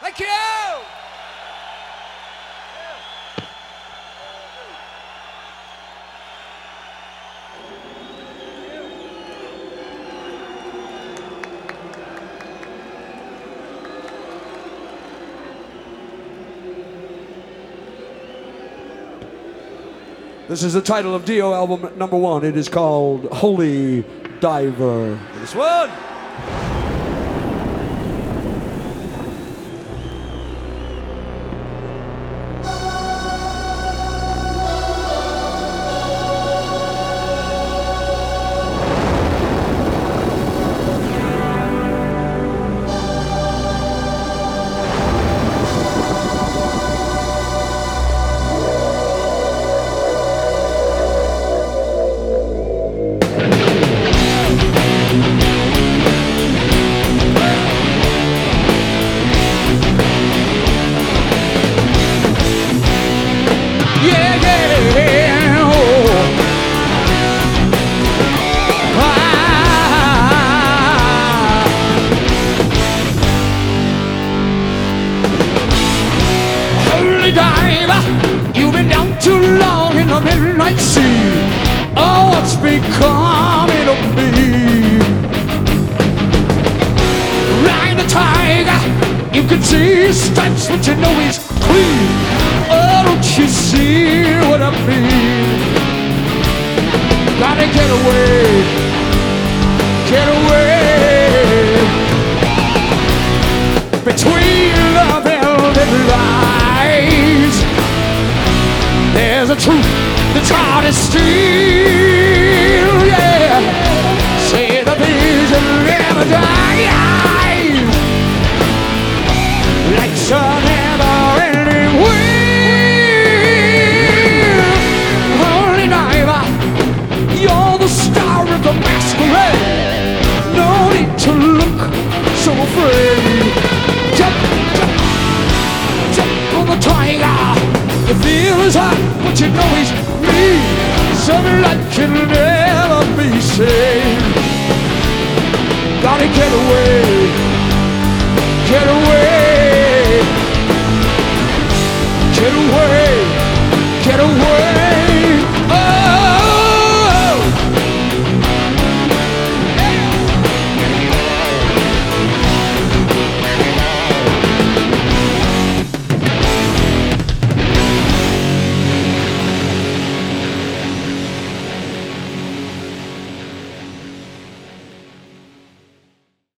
Thank you. This is the title of Dio album #1. It is called Holy Diver. This one. Diver, you've been down too long in the midnight sea. Oh, what's becoming of me? Ride the tiger, you can see his stripes, but you know he's clean. Oh, don't you see what I mean? Gotta get away, get away. Between love and lies, there's a truth that's hard to steal, yeah. Say the vision never dies, like sun never-ending wheel. Holy diver, you're the star of the masquerade. No need to look so afraid. Jump, jump, jump on the tiger. You feel his heart, but you know he's mean. Some light can never be saved. Gotta get away.